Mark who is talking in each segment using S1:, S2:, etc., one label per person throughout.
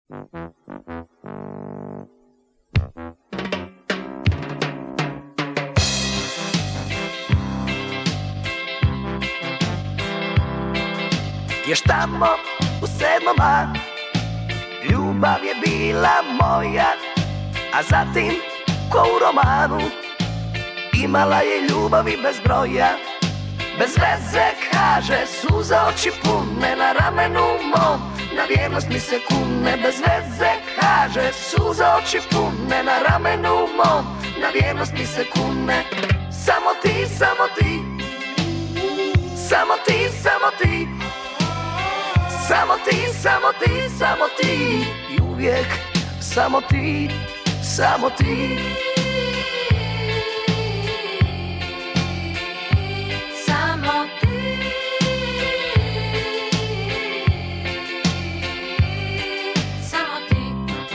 S1: Još tamo u 7. ljubav je bila moja, a zatim ko u romanu imala je ljubavi bez broja. Bez veze kaže, suza oči pune na ramenu mom, na vjernost mi se kune. Bez veze kaže, suza oči pune na ramenu mom, na vjernost mi se kune. Samo ti, samo ti, samo ti, samo ti, samo ti, samo ti, samo ti, i uvijek samo ti, samo ti.
S2: Samo ti, samo ti.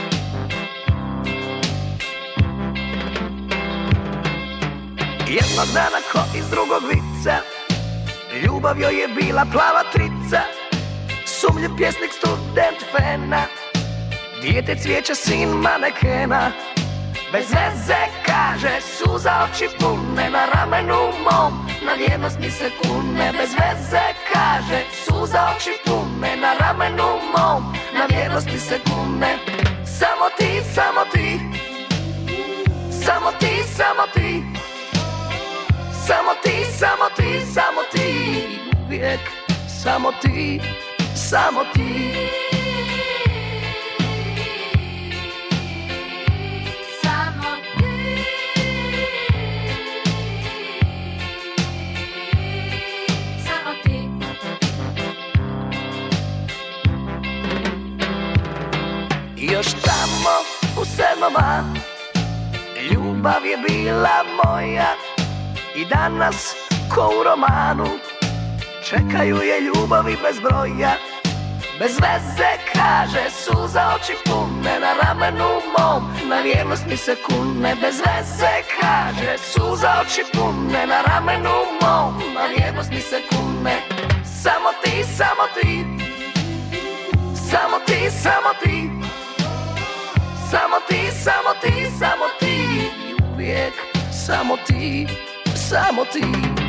S1: Jednog dana ko iz drugog vica, ljubav joj je bila plava trica. Sumljiv pjesnik, student fena, dijete cvijeća, sin manekena. Bez veze kaže, suza oči pune na ramenu mom, na vjernost mi se kune. Bez veze kaže, suza oči pune na ramenu mom, na vjernost mi se kune. Samo ti, samo ti, samo ti, samo ti, samo ti, samo ti, samo ti, uvijek samo ti, samo ti.
S2: Samo ti, samo ti.
S1: Još tamo u 7. ljubav je bila moja, i danas ko u romanu čekaju je ljubavi bez broja. Bez veze kaže, suza oči pune na ramenu mom, na vjernost mi se kune. Bez veze kaže, suza oči pune na ramenu mom, na vjernost mi se kune. Samo ti, samo ti, samo ti, samo ti, samo ti, samo ti, samo ti, i uvijek samo ti, samo ti.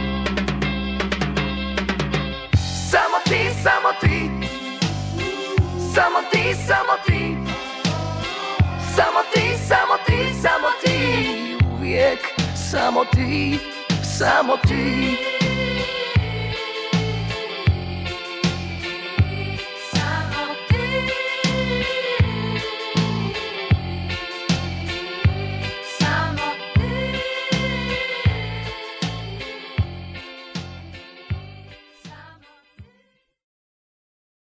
S1: Samo ti, samo ti, samo ti, samo ti, samo ti, samo ti, samo ti, uvijek samo ti, samo ti.